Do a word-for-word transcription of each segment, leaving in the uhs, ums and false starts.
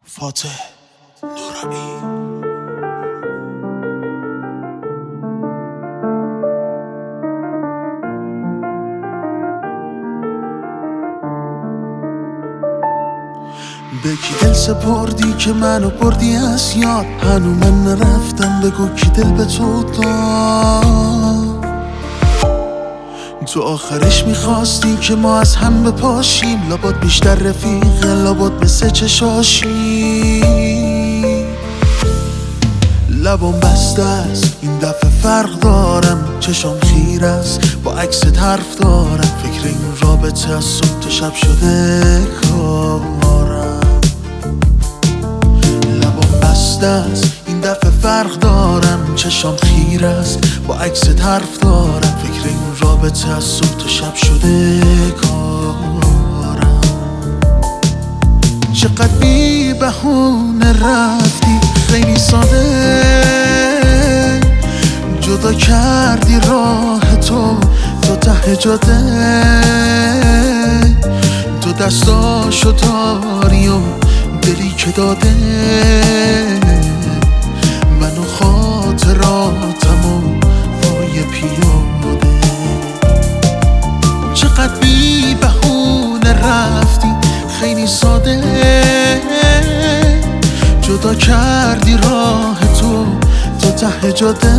فاتح نورانی. به کی دل سپردی که منو بردی از یاد؟ هنو من نرفتم، بگو کی دل به تو داد؟ تو آخرش میخواستی که ما از هم بپاشیم، لابد بیشتر رفیقه، لابد مثل چشاشی. لبام بسته است این دفعه فرق دارم، چشام خیر است با عکست حرف دارم. فکر این رابطه از صبح تا شب شده کارم. لبام بسته است این دفعه فرق دارم، چشام خیر است با عکست حرف دارم. فکر این رابطه از صبح تا شب شده کارم. چقدر بی بهونه رفتی، خیلی ساده جدا کردی راه تو تا ته جاده. تو دستاشو داری و دلی که داده، من و خاطراتم و پای پیاده. چقدر بی بهونه رفتی، خیلی ساده جدا کردی راه تو تا ته جاده.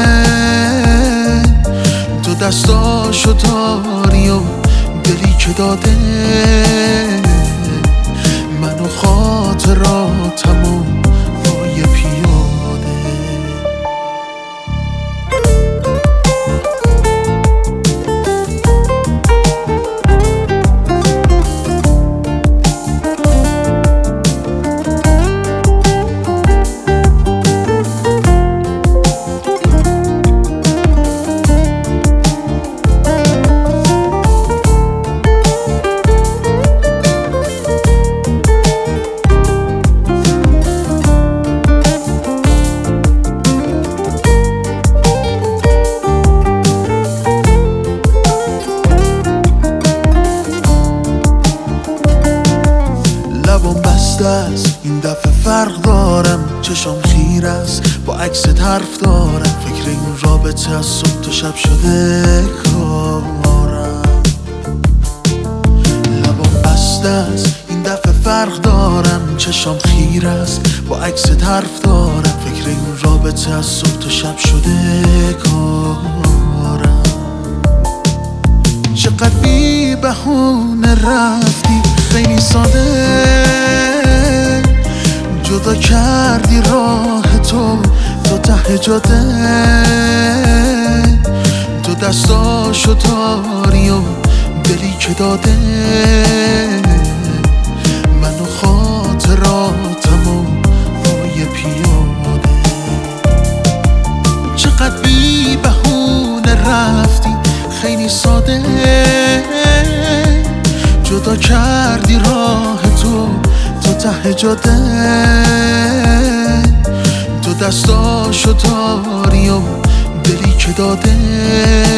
تو دستاشو داری و دلی که داده، من و خاطراتم و پای پیاده. لبام بسته است این دفعه فرق دارم، چشام خیر است با عکست حرف دارم. فکر این رابطه از صبح تا شب شده کارم. لبام بسته است این دفعه فرق دارم، چشام خیر است با عکست حرف دارم. فکر این رابطه از صبح تا شب شده کارم. چقدر بی بهونه رفتی، خیلی ساده جدا کردی راه تو تا ته جاده. تو دستاشو داری و دلی که داده، من و خاطراتم و پای پیاده. چقدر بی بهونه رفتی، خیلی ساده جدا کردی راه تو تا ته جاده. تو دستاشو داری و دلی که داده،